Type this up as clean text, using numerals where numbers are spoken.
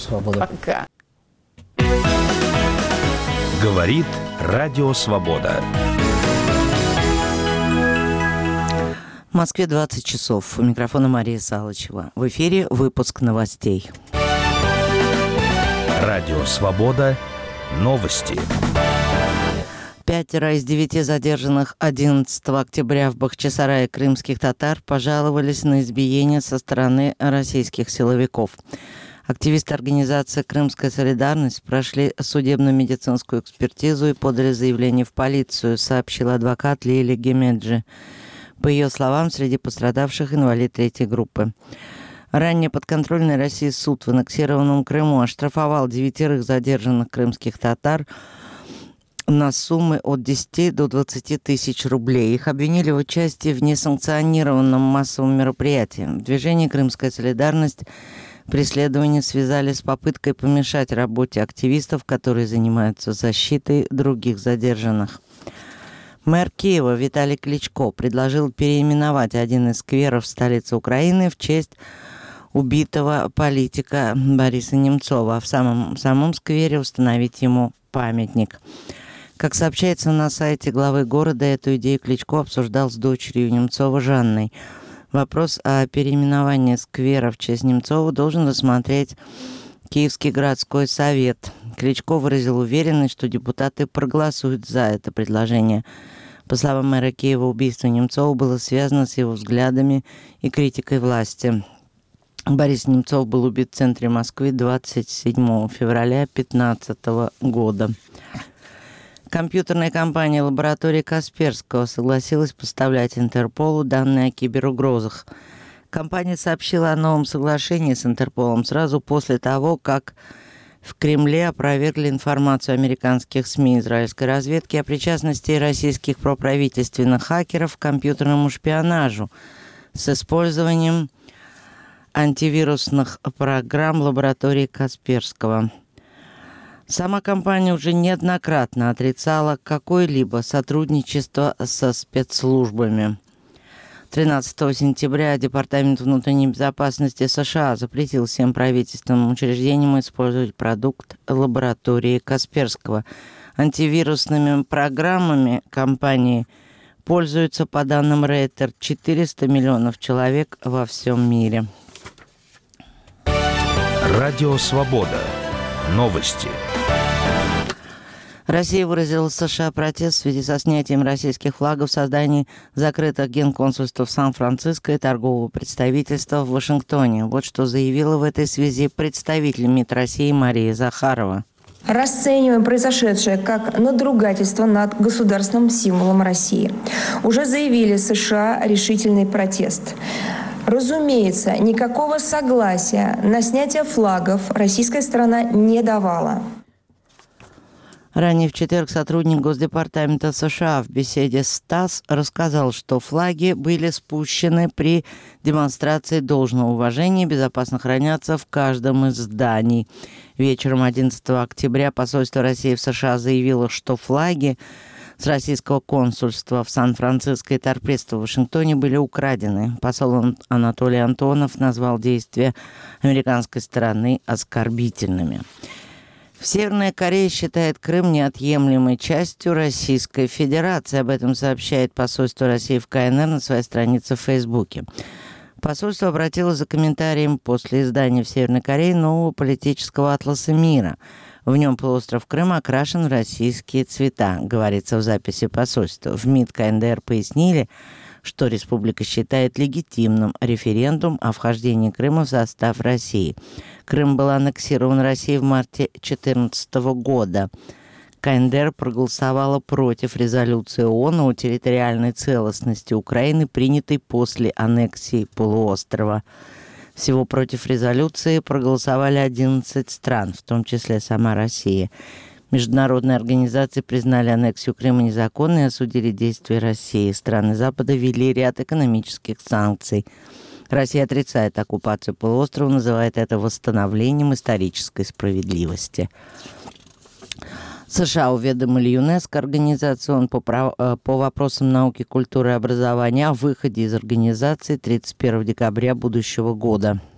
Свобода. Пока. Говорит Радио Свобода. В Москве 20 часов. У микрофона Мария Салычева. В эфире выпуск новостей. Радио Свобода. Новости. 5 из 9 задержанных 11 октября в Бахчисарае крымских татар пожаловались на избиение со стороны российских силовиков. Активисты организации «Крымская солидарность» прошли судебно-медицинскую экспертизу и подали заявление в полицию, сообщил адвокат Лейли Гемеджи. По ее словам, среди пострадавших инвалид третьей группы. Ранее подконтрольный России суд в аннексированном Крыму оштрафовал 9 задержанных крымских татар на суммы от 10 до 20 тысяч рублей. Их обвинили в участии в несанкционированном массовом мероприятии. В движении «Крымская солидарность» преследование связали с попыткой помешать работе активистов, которые занимаются защитой других задержанных. Мэр Киева Виталий Кличко предложил переименовать один из скверов столицы Украины в честь убитого политика Бориса Немцова, а в самом сквере установить ему памятник. Как сообщается на сайте главы города, эту идею Кличко обсуждал с дочерью Немцова Жанной. Вопрос о переименовании сквера в честь Немцова должен рассмотреть Киевский городской совет. Кличко выразил уверенность, что депутаты проголосуют за это предложение. По словам мэра Киева, убийство Немцова было связано с его взглядами и критикой власти. Борис Немцов был убит в центре Москвы 27 февраля 2015 года. Компьютерная компания лаборатории Касперского согласилась поставлять Интерполу данные о киберугрозах. Компания сообщила о новом соглашении с Интерполом сразу после того, как в Кремле опровергли информацию американских СМИ израильской разведки о причастности российских проправительственных хакеров к компьютерному шпионажу с использованием антивирусных программ лаборатории Касперского. Сама компания уже неоднократно отрицала какое-либо сотрудничество со спецслужбами. 13 сентября Департамент внутренней безопасности США запретил всем правительственным учреждениям использовать продукт лаборатории Касперского. Антивирусными программами компании пользуются, по данным Рейтер, 400 миллионов человек во всем мире. Радио Свобода. Новости. Россия выразила в США протест в связи со снятием российских флагов, созданием закрытых генконсульств в Сан-Франциско и торгового представительства в Вашингтоне. Вот что заявила в этой связи представитель МИД России Мария Захарова. Расцениваем произошедшее как надругательство над государственным символом России. Уже заявили США решительный протест. Разумеется, никакого согласия на снятие флагов российская сторона не давала. Ранее в четверг сотрудник Госдепартамента США в беседе с ТАСС рассказал, что флаги были спущены при демонстрации должного уважения и безопасно хранятся в каждом из зданий. Вечером 11 октября посольство России в США заявило, что флаги с российского консульства в Сан-Франциско и торпредства в Вашингтоне были украдены. Посол Анатолий Антонов назвал действия американской стороны оскорбительными. Северная Корея считает Крым неотъемлемой частью Российской Федерации. Об этом сообщает посольство России в КНР на своей странице в Фейсбуке. Посольство обратилось за комментарием после издания в Северной Корее нового политического атласа мира. В нем полуостров Крым окрашен в российские цвета, говорится в записи посольства. В МИД КНДР пояснили, что республика считает легитимным референдум о вхождении Крыма в состав России. Крым был аннексирован Россией в марте 2014 года. КНДР проголосовала против резолюции ООН о территориальной целостности Украины, принятой после аннексии полуострова. Всего против резолюции проголосовали 11 стран, в том числе сама Россия. Международные организации признали аннексию Крыма незаконной и осудили действия России. Страны Запада ввели ряд экономических санкций. Россия отрицает оккупацию полуострова, называет это восстановлением исторической справедливости. США уведомили ЮНЕСКО, организацию ООН по вопросам науки, культуры и образования, о выходе из организации 31 декабря будущего года.